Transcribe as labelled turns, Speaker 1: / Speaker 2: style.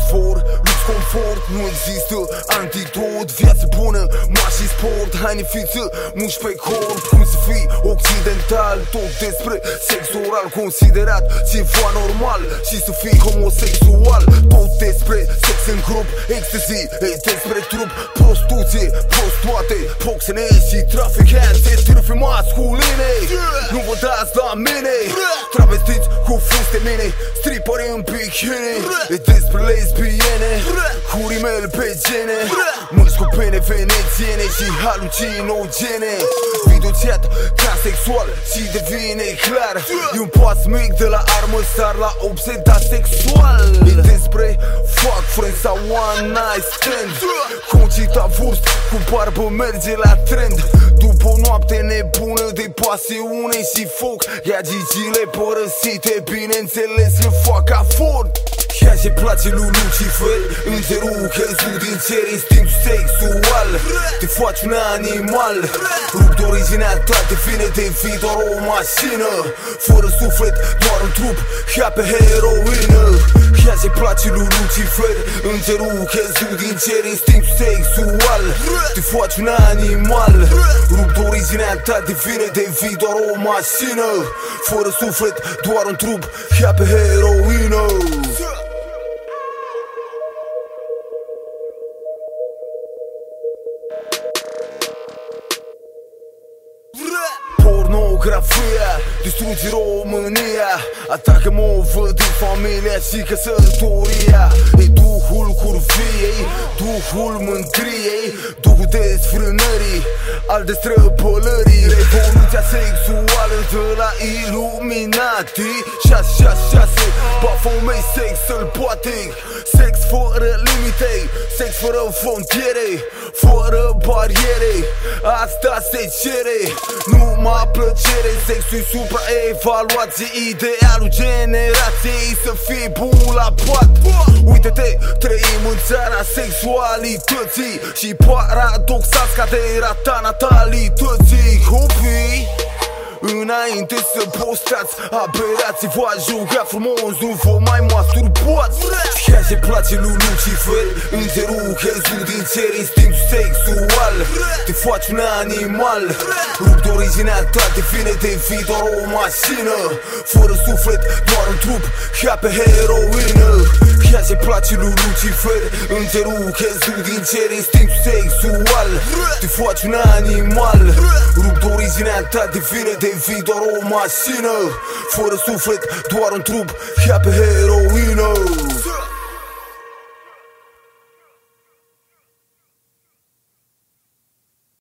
Speaker 1: izvor, lux confort, nu există antidot. Viață bună, mașini sport, haine fiță, muși pe corp. Cum să fii occidental, tot despre sex oral considerat ceva normal. Și să fii homosexual, tot despre sex în grup. Ecstasy, despre trup, prostituție, prostoate, proxene și traficante, târfe masculine. Nu vă dați la mine, travestiți cu fuste mine, stripări în bikini. E despre lesbiene, cu rimel pe gene, mâși cu pene venețiene și halucinogene. Videoțat ca sexual și devine clar. E un pas mic de la armă sar la obsedat sexual. E despre fuck friends sau one night stand. Concita vârst cu barbă merge la trend. După o noapte nebună de pasiune și foc, ia gigile părăsite, bineînțeles că fac afort. Ea ce place lui Lucifer, îngerul căzut din cer, instinct sexual. Te faci un animal, rup de originalitate, vine de fi doar o mașină. Fără suflet, doar un trup, ea pe heroină. Ea ce place lui Lucifer, îngerul căzut din cer, instinct sexual. Te faci un animal, rup de originalitate, vine de fi doar o mașină. Fără suflet, doar un trup, ea pe heroină. Pornografia distruge România, atacă-mă, văd din familia și căsătoria. E duhul curviei, duhul mândriei, duhul desfrânării, al destrăpălării. Revoluția sexuală de la Illuminati. 666, bafomei, sex sălbatic, sex fără limite, sex fără frontiere, fără bariere. Asta se cere, numai plăcere. Sexul supraevaluat, idealul generației să fii bun la pat. Uite-te, trăim în țara sexualității și paradoxal scade rata natalității. Copii, înainte să postați aberații, vă ajunga frumos, nu vă mai masturbați. Ea ce place lui Lucifer, îngerul căzut din cer, instinctul sexual. Te faci un animal, rup de originalitate, vine de fi doar o mașină. Fără suflet, doar un trup, ea pe heroină. Ea ce place lui Lucifer, îngerul căzut din cer, instinctul sexual. Te faci un animal, rup de originalitate, vine de fi doar o mașină. Fără suflet, doar un trup, ea pe heroină.